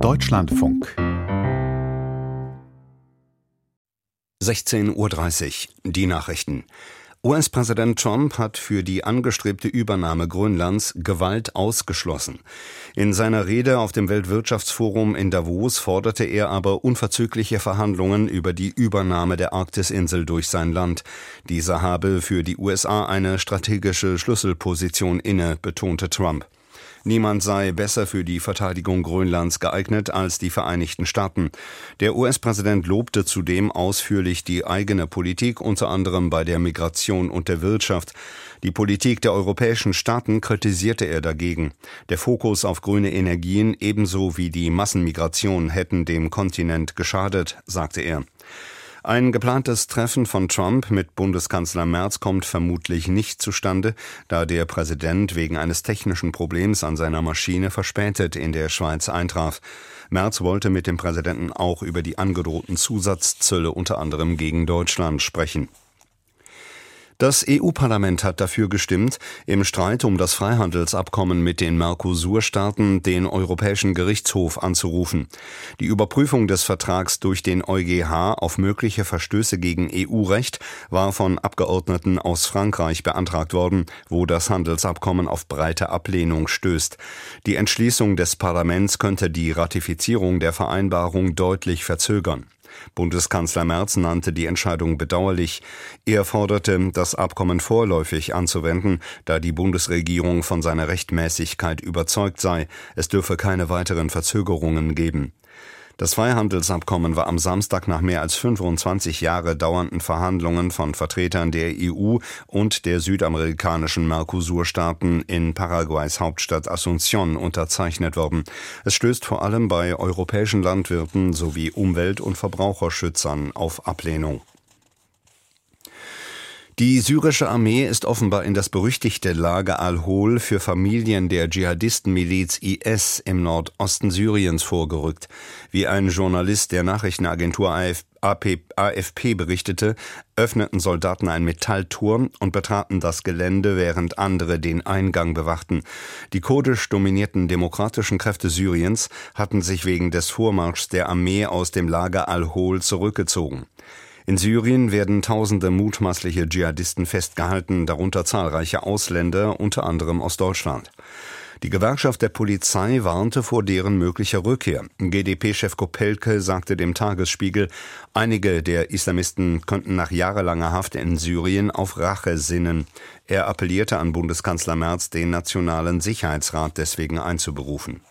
Deutschlandfunk 16:30 Uhr, die Nachrichten. US-Präsident Trump hat für die angestrebte Übernahme Grönlands Gewalt ausgeschlossen. In seiner Rede auf dem Weltwirtschaftsforum in Davos forderte er aber unverzügliche Verhandlungen über die Übernahme der Arktisinsel durch sein Land. Dieser habe für die USA eine strategische Schlüsselposition inne, betonte Trump. Niemand sei besser für die Verteidigung Grönlands geeignet als die Vereinigten Staaten. Der US-Präsident lobte zudem ausführlich die eigene Politik, unter anderem bei der Migration und der Wirtschaft. Die Politik der europäischen Staaten kritisierte er dagegen. Der Fokus auf grüne Energien ebenso wie die Massenmigration hätten dem Kontinent geschadet, sagte er. Ein geplantes Treffen von Trump mit Bundeskanzler Merz kommt vermutlich nicht zustande, da der Präsident wegen eines technischen Problems an seiner Maschine verspätet in der Schweiz eintraf. Merz wollte mit dem Präsidenten auch über die angedrohten Zusatzzölle unter anderem gegen Deutschland sprechen. Das EU-Parlament hat dafür gestimmt, im Streit um das Freihandelsabkommen mit den Mercosur-Staaten den Europäischen Gerichtshof anzurufen. Die Überprüfung des Vertrags durch den EuGH auf mögliche Verstöße gegen EU-Recht war von Abgeordneten aus Frankreich beantragt worden, wo das Handelsabkommen auf breite Ablehnung stößt. Die Entschließung des Parlaments könnte die Ratifizierung der Vereinbarung deutlich verzögern. Bundeskanzler Merz nannte die Entscheidung bedauerlich. Er forderte, das Abkommen vorläufig anzuwenden, da die Bundesregierung von seiner Rechtmäßigkeit überzeugt sei. Es dürfe keine weiteren Verzögerungen geben. Das Freihandelsabkommen war am Samstag nach mehr als 25 Jahre dauernden Verhandlungen von Vertretern der EU und der südamerikanischen Mercosur-Staaten in Paraguays Hauptstadt Asunción unterzeichnet worden. Es stößt vor allem bei europäischen Landwirten sowie Umwelt- und Verbraucherschützern auf Ablehnung. Die syrische Armee ist offenbar in das berüchtigte Lager Al-Hol für Familien der Dschihadistenmiliz IS im Nordosten Syriens vorgerückt. Wie ein Journalist der Nachrichtenagentur AFP berichtete, öffneten Soldaten ein Metalltor und betraten das Gelände, während andere den Eingang bewachten. Die kurdisch dominierten demokratischen Kräfte Syriens hatten sich wegen des Vormarschs der Armee aus dem Lager Al-Hol zurückgezogen. In Syrien werden tausende mutmaßliche Dschihadisten festgehalten, darunter zahlreiche Ausländer, unter anderem aus Deutschland. Die Gewerkschaft der Polizei warnte vor deren möglicher Rückkehr. GdP-Chef Kopelke sagte dem Tagesspiegel, einige der Islamisten könnten nach jahrelanger Haft in Syrien auf Rache sinnen. Er appellierte an Bundeskanzler Merz, den Nationalen Sicherheitsrat deswegen einzuberufen.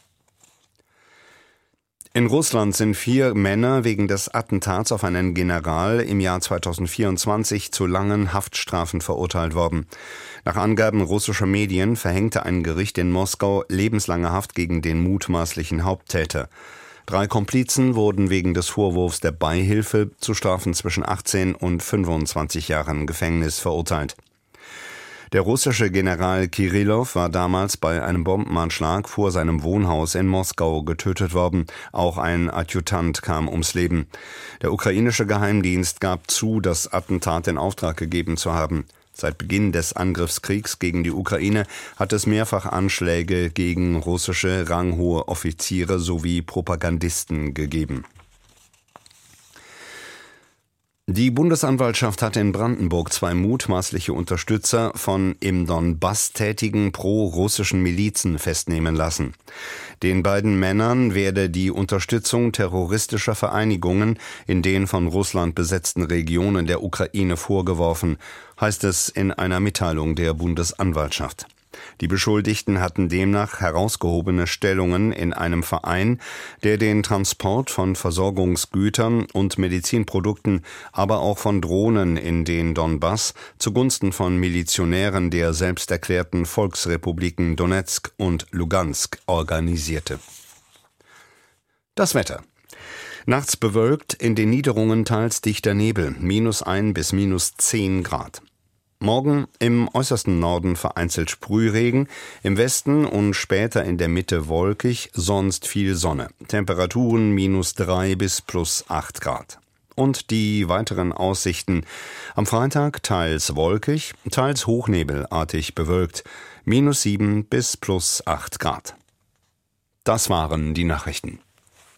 In Russland sind 4 Männer wegen des Attentats auf einen General im Jahr 2024 zu langen Haftstrafen verurteilt worden. Nach Angaben russischer Medien verhängte ein Gericht in Moskau lebenslange Haft gegen den mutmaßlichen Haupttäter. 3 Komplizen wurden wegen des Vorwurfs der Beihilfe zu Strafen zwischen 18 und 25 Jahren Gefängnis verurteilt. Der russische General Kirillow war damals bei einem Bombenanschlag vor seinem Wohnhaus in Moskau getötet worden. Auch ein Adjutant kam ums Leben. Der ukrainische Geheimdienst gab zu, das Attentat in Auftrag gegeben zu haben. Seit Beginn des Angriffskriegs gegen die Ukraine hat es mehrfach Anschläge gegen russische ranghohe Offiziere sowie Propagandisten gegeben. Die Bundesanwaltschaft hat in Brandenburg 2 mutmaßliche Unterstützer von im Donbass tätigen pro-russischen Milizen festnehmen lassen. Den beiden Männern werde die Unterstützung terroristischer Vereinigungen in den von Russland besetzten Regionen der Ukraine vorgeworfen, heißt es in einer Mitteilung der Bundesanwaltschaft. Die Beschuldigten hatten demnach herausgehobene Stellungen in einem Verein, der den Transport von Versorgungsgütern und Medizinprodukten, aber auch von Drohnen in den Donbass zugunsten von Milizionären der selbsterklärten Volksrepubliken Donezk und Lugansk organisierte. Das Wetter. Nachts bewölkt, in den Niederungen teils dichter Nebel, -1 bis -10 Grad. Morgen im äußersten Norden vereinzelt Sprühregen, im Westen und später in der Mitte wolkig, sonst viel Sonne. Temperaturen -3 bis +8 Grad. Und die weiteren Aussichten. Am Freitag teils wolkig, teils hochnebelartig bewölkt, -7 bis +8 Grad. Das waren die Nachrichten.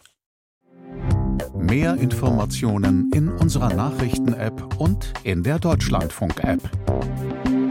Mehr Informationen in unserer Nachrichten-App und in der Deutschlandfunk-App.